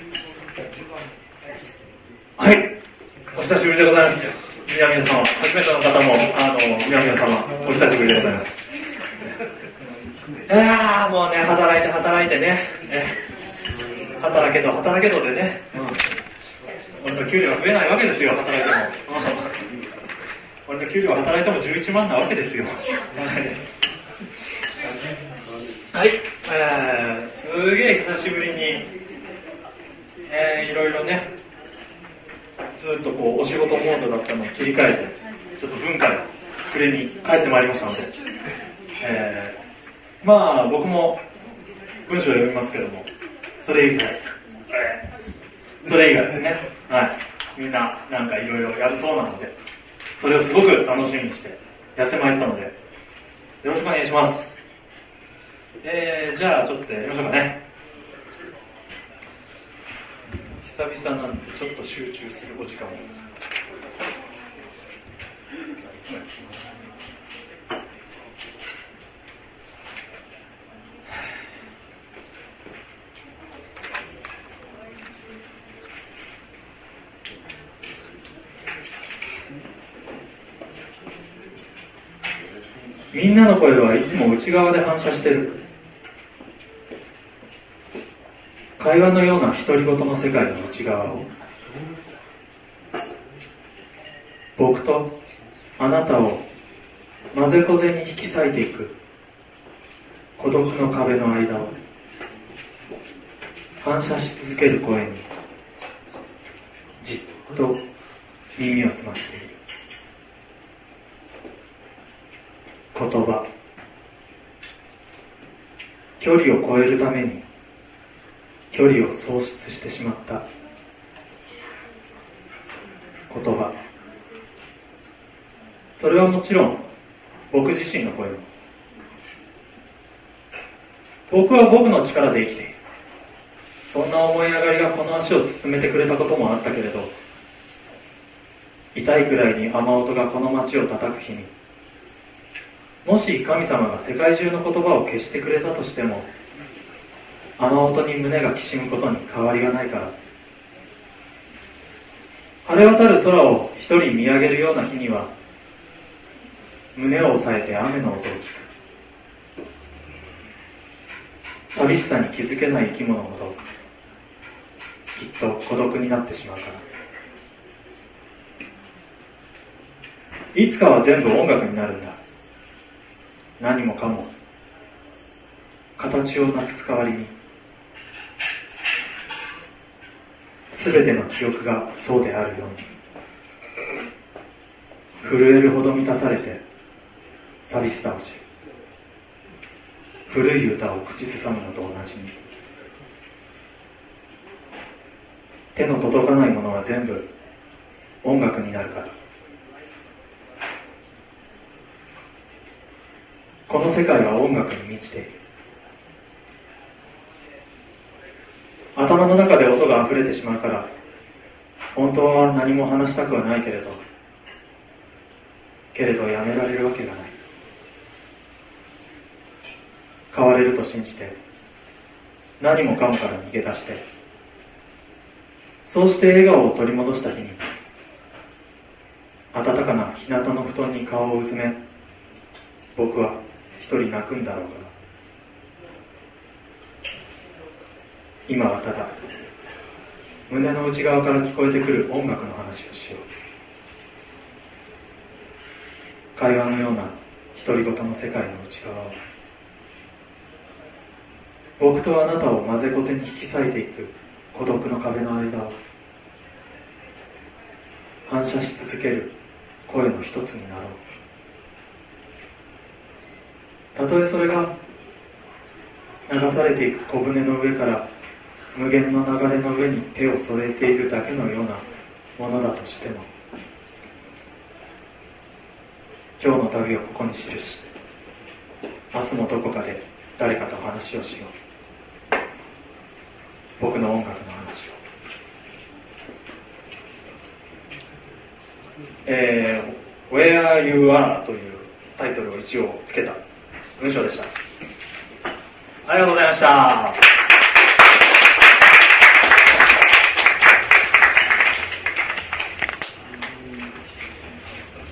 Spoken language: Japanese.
はい、お久しぶりでございます。皆様、初めての方も皆様お久しぶりでございます。いやもうね、働いてね、働けどでね、俺の給料は増えないわけですよ。働いても俺の給料は働いても11万なわけですよ。はい、すげえ久しぶりに、いろいろね、ずっとこうお仕事モードだったのを切り替えて、ちょっと文化の触れに帰ってまいりましたので、まあ僕も文章を読みますけども、それ以外ですね、はい、みんななんかいろいろやるそうなので、それをすごく楽しみにしてやってまいったので、よろしくお願いします。じゃあちょっとやりましょうかね。久々なんでちょっと集中するお時間を。みんなの声はいつも内側で反射してる。会話のような独り言の世界の内側を、僕とあなたを混ぜこぜに引き裂いていく孤独の壁の間を、反射し続ける声にじっと耳を澄ましている。言葉、距離を超えるために距離を喪失してしまった言葉、それはもちろん僕自身の声も。僕は僕の力で生きている。そんな思い上がりがこの足を進めてくれたこともあったけれど、痛いくらいに雨音がこの街を叩く日に、もし神様が世界中の言葉を消してくれたとしても、雨音に胸がきしむことに変わりがないから。晴れ渡る空を一人見上げるような日には、胸を押さえて雨の音を聞く。寂しさに気づけない生き物ほどきっと孤独になってしまうから。いつかは全部音楽になるんだ。何もかも形をなくす代わりに、すべての記憶がそうであるように、震えるほど満たされて寂しさを知る。古い歌を口ずさむのと同じに、手の届かないものは全部音楽になるから。この世界は音楽に満ちている。頭の中で音が溢れてしまうから、本当は何も話したくはないけれどやめられるわけがない。変われると信じて何もかもから逃げ出して、そうして笑顔を取り戻した日に、暖かな日向の布団に顔をうずめ、僕は一人泣くんだろうから。今はただ胸の内側から聞こえてくる音楽の話をしよう。会話のような独り言の世界の内側を、僕とあなたを混ぜこぜに引き裂いていく孤独の壁の間を、反射し続ける声の一つになろう。たとえそれが流されていく小舟の上から無限の流れの上に手を添えているだけのようなものだとしても、今日の旅をここに記し、明日もどこかで誰かと話をしよう。僕の音楽の話を。Where You Are というタイトルを一応つけた文章でした。ありがとうございました。